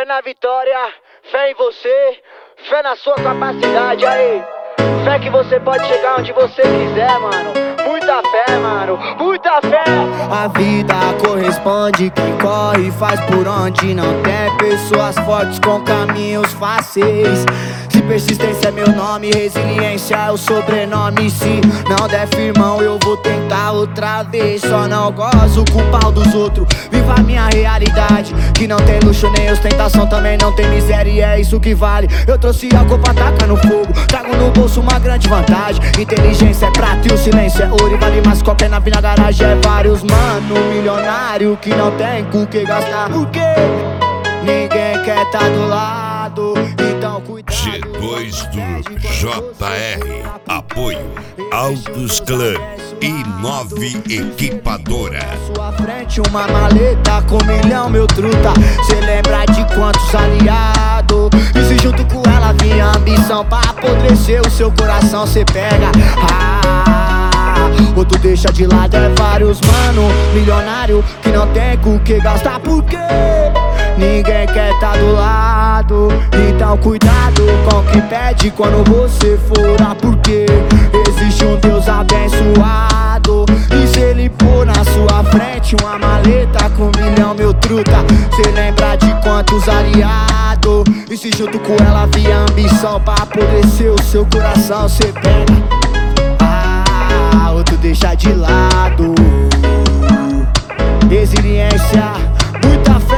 Fé na vitória, fé em você, fé na sua capacidade, aí. Fé que você pode chegar onde você quiser, mano. Muita fé, mano, muita fé. A vida corresponde, quem corre faz por onde. Não tem pessoas fortes com caminhos fáceis. Se persistência é meu nome, resiliência é o sobrenome. Se não der firmão, eu vou tentar outra vez. Só não gosto com o pau dos outros, viva a minha realidade. Que não tem luxo nem ostentação, também não tem miséria, e é isso que vale. Eu trouxe álcool pra tacar no fogo, trago no bolso uma grande vantagem. Inteligência é prata e o silêncio é ouro, e vale mais qualquer nave na garagem. É vários mano milionário que não tem com o que gastar, porque ninguém quer tá do lado. Então cuidado. G2 do JR, apoio Autos Club e 9 Equipadora. Na sua frente uma maleta com 1 milhão, meu truta. Cê lembra de quantos aliados? E se junto com ela vinha ambição pra apodrecer o seu coração, cê pega. Ou tu deixa de lado, é vários mano milionário que não tem com o que gastar, porque ninguém quer tá do lado. Então cuidado com o que pede quando você for, porque existe um Deus abençoado. E se ele pôr na sua frente uma maleta com 1 milhão, meu truta, cê lembra de quantos aliados? E se junto com ela via ambição pra apodrecer o seu coração, cê pega. Ou tu deixa de lado. Resiliência, muita fé.